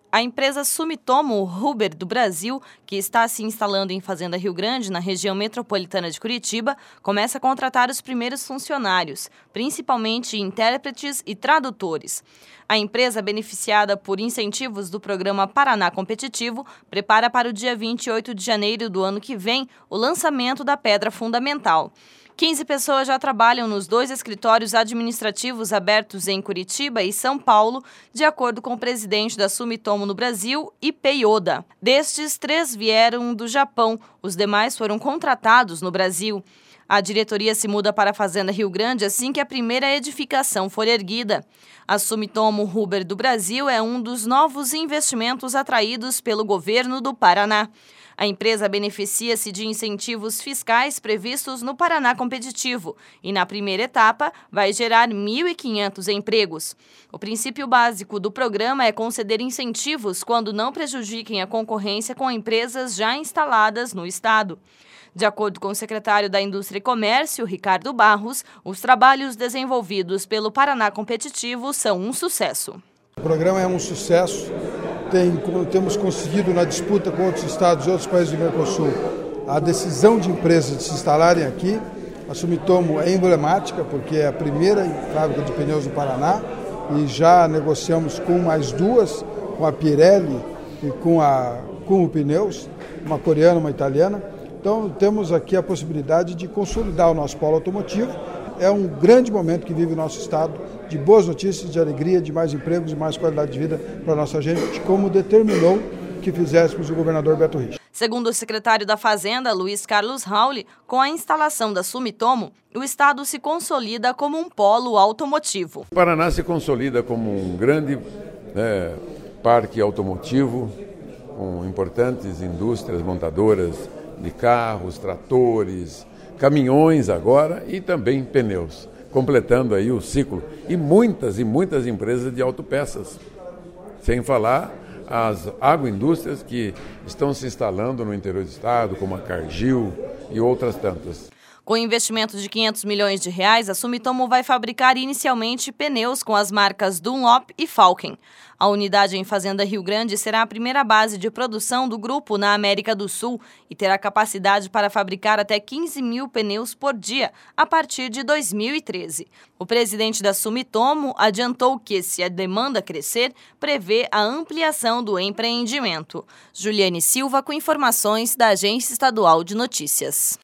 A empresa Sumitomo Rubber do Brasil, que está se instalando em Fazenda Rio Grande, na região metropolitana de Curitiba, começa a contratar os primeiros funcionários, principalmente intérpretes e tradutores. A empresa, beneficiada por incentivos do programa Paraná Competitivo, prepara para o dia 28 de janeiro do ano que vem o lançamento da pedra fundamental. 15 pessoas já trabalham nos 2 escritórios administrativos abertos em Curitiba e São Paulo, de acordo com o presidente da Sumitomo no Brasil, Ipei Oda. Destes, 3 vieram do Japão, os demais foram contratados no Brasil. A diretoria se muda para a Fazenda Rio Grande assim que a primeira edificação for erguida. A Sumitomo Rubber do Brasil é um dos novos investimentos atraídos pelo governo do Paraná. A empresa beneficia-se de incentivos fiscais previstos no Paraná Competitivo e, na primeira etapa, vai gerar 1.500 empregos. O princípio básico do programa é conceder incentivos quando não prejudiquem a concorrência com empresas já instaladas no estado. De acordo com o secretário da Indústria e Comércio, Ricardo Barros, os trabalhos desenvolvidos pelo Paraná Competitivo são um sucesso. O programa é um sucesso. Temos conseguido, na disputa com outros estados e outros países do Mercosul, a decisão de empresas de se instalarem aqui. A Sumitomo é emblemática, porque é a primeira fábrica de pneus do Paraná, e já negociamos com mais 2, com a Pirelli e com a Kumho Pneus, uma coreana e uma italiana. Então temos aqui a possibilidade de consolidar o nosso polo automotivo. É um grande momento que vive o nosso estado, de boas notícias, de alegria, de mais empregos e mais qualidade de vida para a nossa gente, como determinou que fizéssemos o governador Beto Richa. Segundo o secretário da Fazenda, Luiz Carlos Rauli, com a instalação da Sumitomo, o estado se consolida como um polo automotivo. O Paraná se consolida como um grande parque automotivo, com importantes indústrias montadoras de carros, tratores, caminhões agora e também pneus, completando aí o ciclo. E muitas empresas de autopeças, sem falar as agroindústrias que estão se instalando no interior do estado, como a Cargill e outras tantas. Com investimento de R$500 milhões, a Sumitomo vai fabricar inicialmente pneus com as marcas Dunlop e Falken. A unidade em Fazenda Rio Grande será a primeira base de produção do grupo na América do Sul e terá capacidade para fabricar até 15 mil pneus por dia a partir de 2013. O presidente da Sumitomo adiantou que, se a demanda crescer, prevê a ampliação do empreendimento. Juliane Silva com informações da Agência Estadual de Notícias.